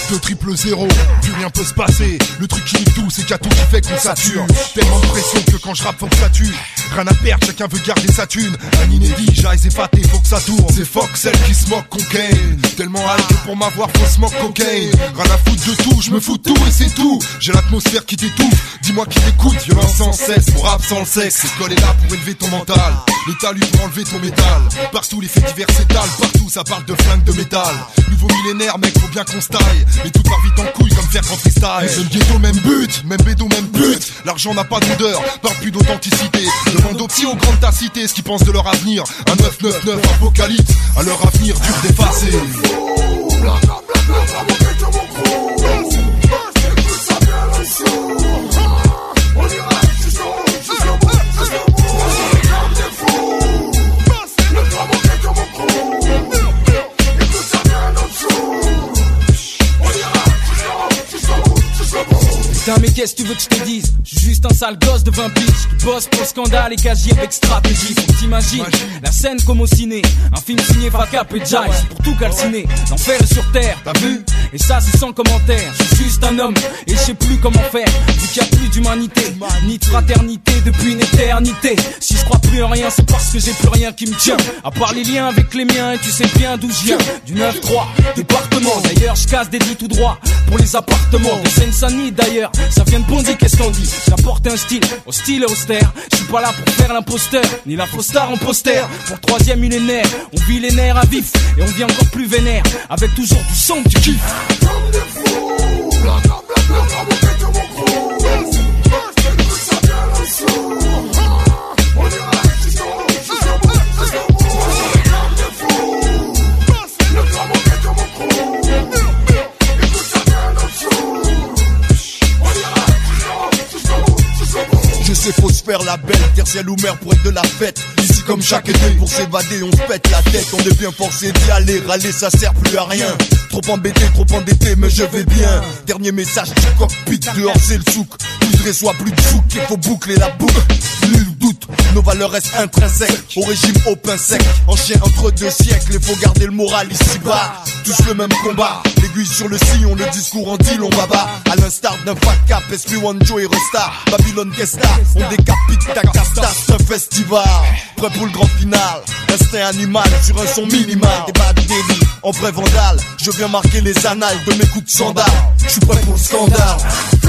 de triple zéro, plus rien peut se passer. Le truc qui nique tout, c'est qu'il y a tout qui fait qu'on sature. Tellement de pression que quand je rappe faut que ça tue. Rien à perdre, chacun veut garder sa thune. Un inédit, j'arrive épaté, faut que ça tourne. C'est fuck celle qui se moque cocaine. Tellement hâte que pour m'avoir faut se moque cocaine. Rien à foutre de tout, je me fous de tout et c'est tout. J'ai l'atmosphère qui t'étouffe, dis-moi qui t'écoute. Violence sans cesse, pour rap sans le sexe. C'est collé là pour élever ton mental. L'État lui pour enlever ton métal. Partout les faits divers s'étalent, partout ça parle de flingue de métal. Nouveau millénaire mec, faut bien qu'on se taille. Mais tout part vite en couille comme faire en freestyle. Même ghetto, même but, même bédo, même pute. L'argent n'a pas d'odeur, parle plus d'authenticité. Demande aux petits, aux grandes ta cité ce qu'ils pensent de leur avenir. Un 999 apocalypse, à leur avenir dur d'effacer. Putain mais qu'est-ce que tu veux que je te dise? Je suis juste un sale gosse de 20 piges qui bosse pour le scandale et qui agit avec stratégie. Faut que t'imagines la scène comme au ciné. Un film signé Facap et Jive pour tout calciner. L'enfer est sur terre, t'as vu? Et ça c'est sans commentaire. Je suis juste un homme et je sais plus comment faire. Vu qu'il y a plus d'humanité, ni de fraternité depuis une éternité. Si je crois plus en rien c'est parce que j'ai plus rien qui me tient. À part les liens avec les miens et tu sais bien d'où je viens. Du 9-3, département. D'ailleurs je casse des lits tout droit pour les appartements. De Seine-Saint-Denis d'ailleurs. Ça vient de Bondy, qu'est-ce qu'on dit? J'apporte un style hostile et austère. Je suis pas là pour faire l'imposteur, ni la fausse star en poster. Pour le 3e millénaire, on vit les nerfs à vif. Et on vit encore plus vénère, avec toujours du son que tu kiffes. Comme des fous, bla bla bla bla bla, mon tête de mon crew. Que ça vient là-dessous. On ira jusqu'au bout. Comme des fous, le grand mon tête de mon crew. Et que ça vient là-dessous. Je sais faut se faire la belle, tertielle ou mer pour être de la fête. Ici comme chaque été pour s'évader on se pète la tête. On est bien forcé d'y aller, râler ça sert plus à rien. Trop embêté, trop endetté mais je vais bien. Dernier message du cockpit, dehors c'est le souk. Plus de reçoit plus de souk, il faut boucler la boucle. Nul doute, nos valeurs restent intrinsèques. Au régime au pain sec, en chien entre deux siècles. Il faut garder le moral ici bas, tous le même combat. L'aiguille sur le sillon, le discours en deal, on va bas. À l'instar d'un fat cap, SP1 Joe et Resta. Babylone Kesta, on décapite ta casta, c'est un festival. Prêt pour le grand final, instinct animal sur un son minimal. Des bad daily, en vrai vandale, je viens marquer les annales de mes coups de sandales. Je suis prêt pour le scandale.